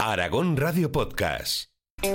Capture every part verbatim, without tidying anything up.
Aragón Radio Podcast.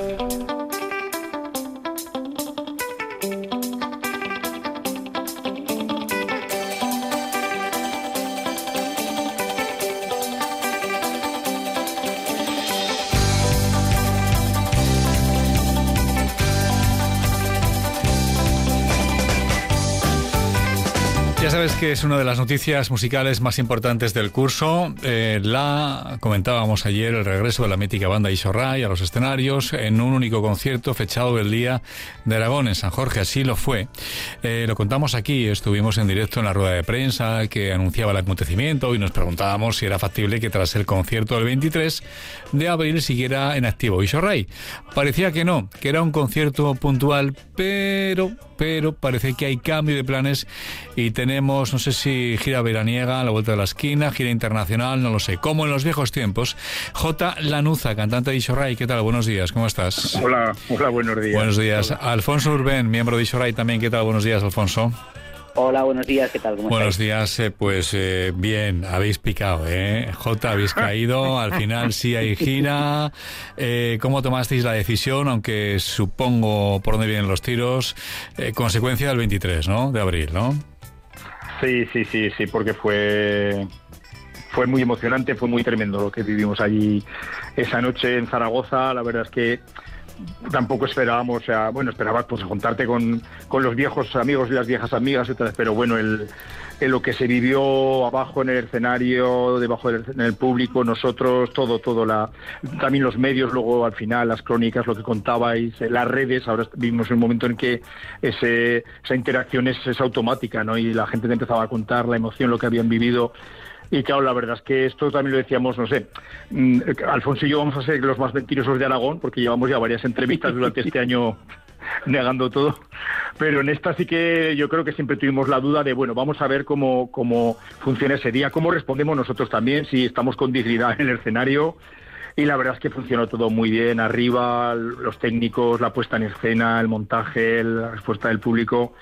Ya sabes que es una de las noticias musicales más importantes del curso. Eh, la comentábamos ayer, el regreso de la mítica banda Ixo Rai a los escenarios en un único concierto fechado el Día de Aragón en San Jorge. Así lo fue. Eh, lo contamos aquí, estuvimos en directo en la rueda de prensa que anunciaba el acontecimiento y nos preguntábamos si era factible que tras el concierto del veintitrés de abril siguiera en activo Ixo Rai. Parecía que no, que era un concierto puntual, pero... pero parece que hay cambio de planes y tenemos, no sé si gira veraniega a la vuelta de la esquina, gira internacional, no lo sé, como en los viejos tiempos. J. Lanuza, cantante de Ixo Rai, ¿qué tal? Buenos días, ¿cómo estás? Hola, hola, buenos días. Buenos días. Hola. Alfonso Urbén, miembro de Ixo Rai también, ¿qué tal? Buenos días, Alfonso. Hola, buenos días, ¿qué tal? ¿Cómo Buenos estáis? días, eh, pues eh, bien, habéis picado, ¿eh? J, habéis caído, al final sí hay gira. Eh, ¿Cómo tomasteis la decisión? Aunque supongo por dónde vienen los tiros, eh, consecuencia del veintitrés, ¿no? De abril, ¿no? Sí, sí, sí, sí, porque fue... Fue muy emocionante, fue muy tremendo lo que vivimos allí esa noche en Zaragoza. La verdad es que tampoco esperábamos, o sea, bueno, esperabas pues juntarte con, con los viejos amigos y las viejas amigas, etcétera, pero bueno, el, el lo que se vivió abajo en el escenario, debajo del en el público, nosotros, todo, todo, la también los medios, luego al final las crónicas, lo que contabais, las redes, ahora vivimos un momento en que ese, esa interacción es, es automática, ¿no? Y la gente te empezaba a contar la emoción, lo que habían vivido. Y claro, la verdad es que esto también lo decíamos, no sé, Alfonso y yo vamos a ser los más mentirosos de Aragón, porque llevamos ya varias entrevistas durante este año negando todo, pero en esta sí que yo creo que siempre tuvimos la duda de, bueno, vamos a ver cómo, cómo funciona ese día, cómo respondemos nosotros también, si estamos con dignidad en el escenario. Y la verdad es que funcionó todo muy bien, arriba, los técnicos, la puesta en escena, el montaje, la respuesta del público.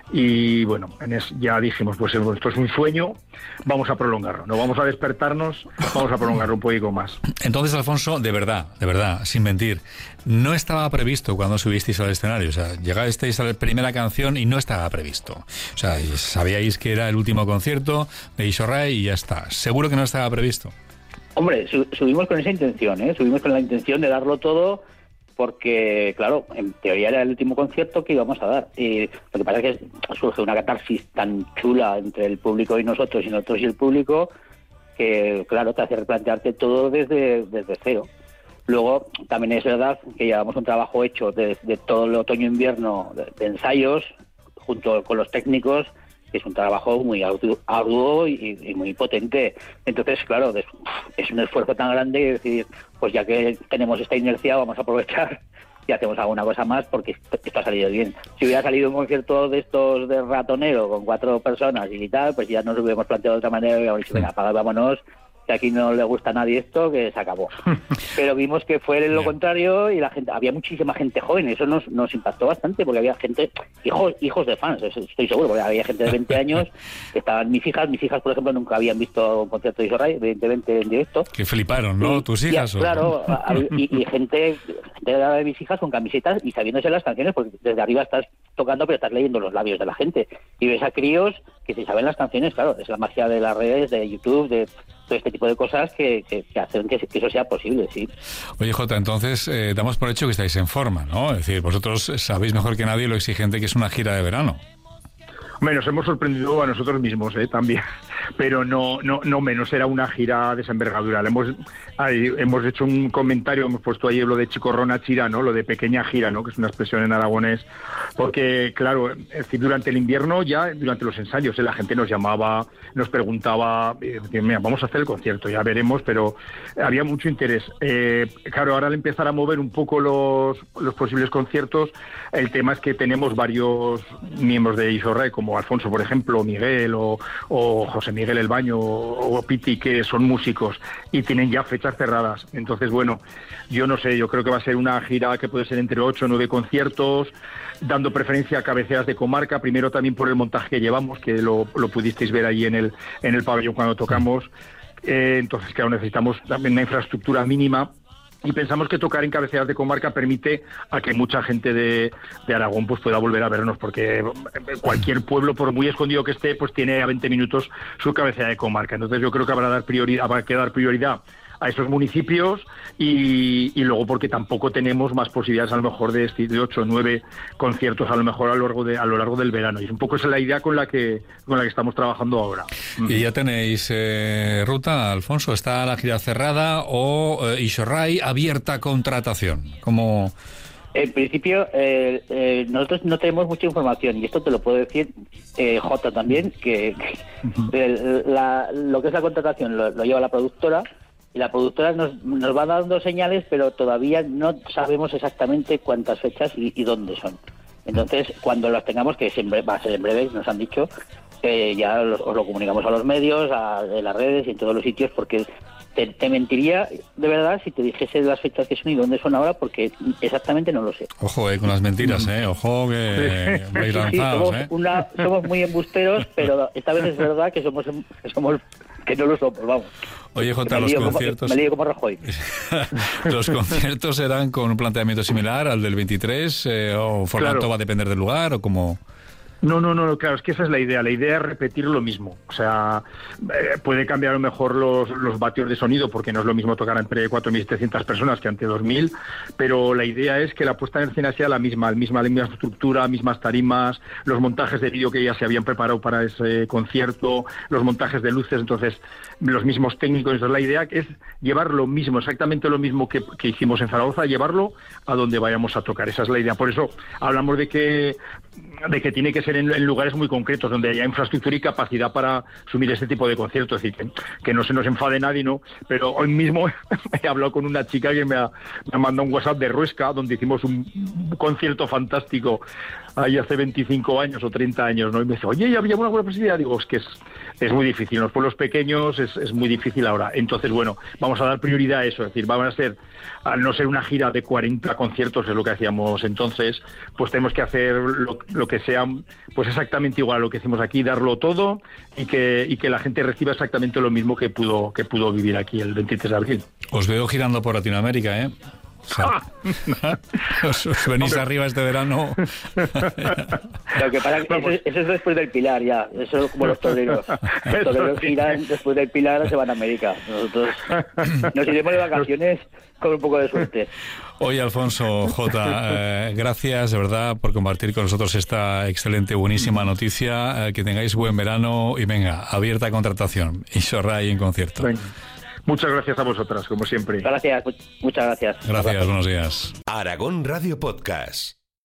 Y bueno, en es, ya dijimos, pues esto es un sueño, vamos a prolongarlo, no vamos a despertarnos, vamos a prolongarlo un poquito más. Entonces, Alfonso, de verdad, de verdad, sin mentir, no estaba previsto cuando subisteis al escenario, o sea, llegasteis a la primera canción y no estaba previsto. O sea, sabíais que era el último concierto de Ixo Rai y ya está. Seguro que no estaba previsto. Hombre, su- subimos con esa intención, ¿eh? Subimos con la intención de darlo todo porque, claro, en teoría era el último concierto que íbamos a dar. Y lo que pasa es que surge una catarsis tan chula entre el público y nosotros, y nosotros y el público, que, claro, te hace replantearte todo desde, desde cero. Luego, también es verdad que llevamos un trabajo hecho de, de todo el otoño-invierno de, de ensayos, junto con los técnicos, que es un trabajo muy arduo, arduo y, y muy potente. Entonces, claro, es, es un esfuerzo tan grande que decir, pues ya que tenemos esta inercia, vamos a aprovechar y hacemos alguna cosa más porque esto ha salido bien. Si hubiera salido un concierto de estos de ratonero con cuatro personas y tal, pues ya nos lo hubiéramos planteado de otra manera y hubiéramos dicho, venga, apaga, vámonos, que aquí no le gusta a nadie esto, que se acabó. Pero vimos que fue lo contrario y la gente, había muchísima gente joven, eso nos, nos impactó bastante porque había gente, hijos hijos de fans, estoy seguro, porque había gente de veinte años que estaban, mis hijas, mis hijas por ejemplo nunca habían visto un concierto de Ixo Rai, evidentemente en directo. Que fliparon, ¿no? Y, ¿Tus hijas? Y, o... claro, y, y gente, gente de mis hijas con camisetas y sabiéndose las canciones, porque desde arriba estás tocando pero estás leyendo los labios de la gente. Y ves a críos que si saben las canciones, claro, es la magia de las redes, de YouTube, de todo este tipo de cosas que, que, que hacen que, que eso sea posible, sí. Oye, Jota, entonces eh, damos por hecho que estáis en forma, ¿no? Es decir, vosotros sabéis mejor que nadie lo exigente que es una gira de verano. Hombre, nos hemos sorprendido a nosotros mismos, ¿eh? También, pero no, no, no menos, era una gira de esa envergadura. Le hemos, ahí, hemos hecho un comentario, hemos puesto ahí lo de chicorrona chira, ¿no? Lo de pequeña gira, ¿no? Que es una expresión en aragonés, porque, claro, es decir, durante el invierno ya, durante los ensayos, ¿eh? La gente nos llamaba, nos preguntaba, eh, mira, vamos a hacer el concierto, ya veremos, pero había mucho interés. Eh, claro, ahora al empezar a mover un poco los, los posibles conciertos, el tema es que tenemos varios miembros de Ixo Rai, como Alfonso, por ejemplo, o Miguel, o, o José Miguel El Baño, o, o Piti, que son músicos y tienen ya fechas cerradas. Entonces, bueno, yo no sé, yo creo que va a ser una gira que puede ser entre ocho o nueve conciertos, dando preferencia a cabeceras de comarca, primero también por el montaje que llevamos, que lo, lo pudisteis ver ahí en el, en el pabellón cuando tocamos. Eh, entonces, claro, necesitamos también una infraestructura mínima y pensamos que tocar en cabeceras de comarca permite a que mucha gente de, de Aragón pues pueda volver a vernos, porque cualquier pueblo, por muy escondido que esté, pues tiene a veinte minutos su cabecera de comarca. Entonces yo creo que habrá, dar prioridad, habrá que dar prioridad a esos municipios y, y luego porque tampoco tenemos más posibilidades a lo mejor de, de ocho o nueve conciertos a lo mejor a lo largo de a lo largo del verano, y es un poco esa la idea con la que con la que estamos trabajando ahora. Y ya tenéis eh, ruta, Alfonso, ¿está la gira cerrada o eh, Ixorrai abierta a contratación? ¿Cómo...? En principio, eh, eh, nosotros no tenemos mucha información, y esto te lo puedo decir eh, Jota también, que, que el, la, lo que es la contratación lo, lo lleva la productora, y la productora nos, nos va dando señales, pero todavía no sabemos exactamente cuántas fechas y, y dónde son. Entonces, cuando las tengamos, que siempre va a ser en breve, nos han dicho, eh, ya los, os lo comunicamos a los medios, a, en las redes y en todos los sitios, porque te, te mentiría de verdad si te dijese las fechas que son y dónde son ahora, porque exactamente no lo sé. Ojo, eh, con las mentiras, eh, ojo que vais lanzados, sí, somos, eh. una, somos muy embusteros, pero esta vez es verdad que somos, que somos que no lo somos, vamos. Oye, Jota, los conciertos... Como, me lío como Rajoy. ¿Los conciertos serán con un planteamiento similar al del veintitrés? Eh, ¿O por tanto va a depender del lugar? ¿O cómo...? No, no, no, claro, es que esa es la idea. La idea es repetir lo mismo. O sea, eh, puede cambiar a lo mejor los, los vatios de sonido, porque no es lo mismo tocar entre cuatro mil setecientas personas que ante dos mil, pero la idea es que la puesta en escena sea la misma, la misma, la misma estructura, mismas tarimas, los montajes de vídeo que ya se habían preparado para ese concierto, los montajes de luces, entonces los mismos técnicos. Entonces la idea es llevar lo mismo, exactamente lo mismo que, que hicimos en Zaragoza, llevarlo a donde vayamos a tocar. Esa es la idea. Por eso hablamos de que de que tiene que ser en, en lugares muy concretos, donde haya infraestructura y capacidad para asumir este tipo de conciertos. Es decir, que, que no se nos enfade nadie, ¿no? Pero hoy mismo he hablado con una chica que me ha, me ha mandado un WhatsApp de Ruesca, donde hicimos un concierto fantástico ahí hace veinticinco años o treinta años, ¿no? Y me dice, oye, ¿ya había una buena posibilidad? Digo, es que es, es muy difícil. En los pueblos pequeños es, es muy difícil ahora. Entonces, bueno, vamos a dar prioridad a eso. Es decir, vamos a ser, al no ser una gira de cuarenta conciertos, es lo que hacíamos entonces, pues tenemos que hacer lo, lo que sea, pues exactamente igual a lo que hicimos aquí, darlo todo y que, y que la gente reciba exactamente lo mismo que pudo, que pudo vivir aquí el veintitrés de abril. Os veo girando por Latinoamérica, ¿eh? O sea, os, os venís Hombre. arriba este verano. Lo que pasa es que eso, eso es después del Pilar, ya. Eso es como los toreros. Los toreros giran después del Pilar, se van a América. Nosotros nos iremos de vacaciones con un poco de suerte. Oye, Alfonso, Jota, eh, gracias de verdad por compartir con nosotros esta excelente, buenísima noticia. Eh, que tengáis buen verano y venga, abierta contratación. Ixorrai en concierto. Venga. Muchas gracias a vosotras, como siempre. Gracias, muchas gracias. Gracias, buenos días. Aragón Radio Podcast.